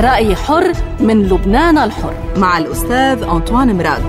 رأي حر من لبنان الحر مع الأستاذ أنطوان مراد.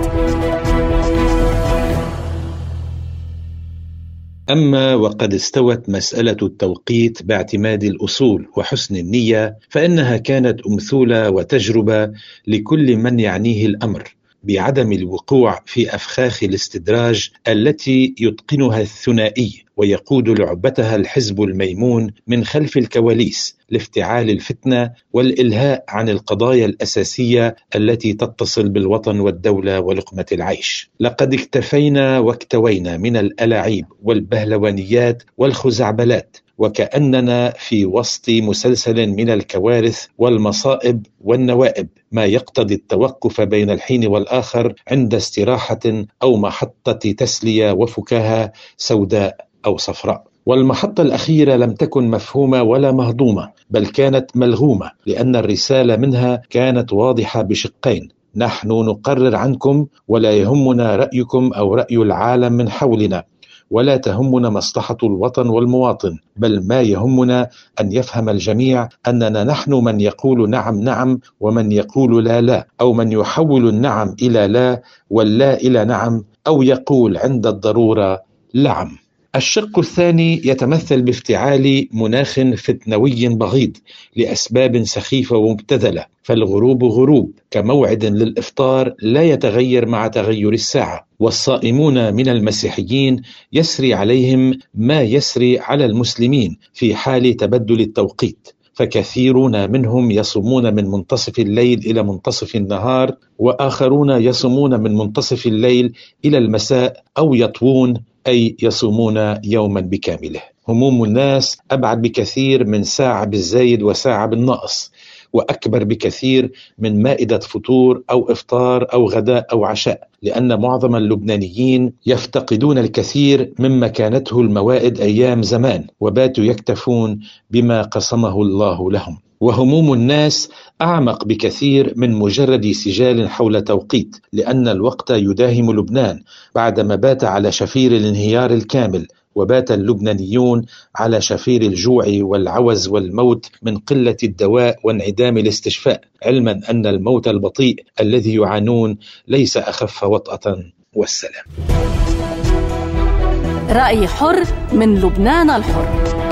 أما وقد استوت مسألة التوقيت باعتماد الأصول وحسن النية، فإنها كانت أمثولة وتجربة لكل من يعنيه الأمر بعدم الوقوع في أفخاخ الاستدراج التي يتقنها الثنائي ويقود لعبتها الحزب الميمون من خلف الكواليس لافتعال الفتنة والإلهاء عن القضايا الأساسية التي تتصل بالوطن والدولة ولقمة العيش. لقد اكتفينا واكتوينا من الألاعيب والبهلوانيات والخزعبلات، وكأننا في وسط مسلسل من الكوارث والمصائب والنوائب، ما يقتضي التوقف بين الحين والآخر عند استراحة أو محطة تسلية وفكاهة سوداء أو صفراء. والمحطة الأخيرة لم تكن مفهومة ولا مهضومة، بل كانت ملغومة، لأن الرسالة منها كانت واضحة بشقين: نحن نقرر عنكم، ولا يهمنا رأيكم أو رأي العالم من حولنا، ولا تهمنا مصلحة الوطن والمواطن، بل ما يهمنا أن يفهم الجميع أننا نحن من يقول نعم نعم ومن يقول لا لا، أو من يحول النعم إلى لا واللا إلى نعم، أو يقول عند الضرورة لعم. الشق الثاني يتمثل بافتعال مناخ فتنوي بغيض لأسباب سخيفة ومبتذلة، فالغروب غروب كموعد للإفطار لا يتغير مع تغير الساعة، والصائمون من المسيحيين يسري عليهم ما يسري على المسلمين في حال تبدل التوقيت، فكثيرون منهم يصومون من منتصف الليل إلى منتصف النهار، وآخرون يصومون من منتصف الليل إلى المساء، أو يطوون أي يصومون يوما بكامله. هموم الناس أبعد بكثير من ساعة بالزايد وساعة بالنقص، وأكبر بكثير من مائدة فطور أو إفطار أو غداء أو عشاء، لأن معظم اللبنانيين يفتقدون الكثير مما كانته الموائد أيام زمان، وباتوا يكتفون بما قسمه الله لهم. وهموم الناس أعمق بكثير من مجرد سجال حول توقيت، لأن الوقت يداهم لبنان بعدما بات على شفير الانهيار الكامل، وبات اللبنانيون على شفير الجوع والعوز والموت من قلة الدواء وانعدام الاستشفاء، علما أن الموت البطيء الذي يعانون ليس أخف وطأة. والسلام. رأي حر من لبنان الحر.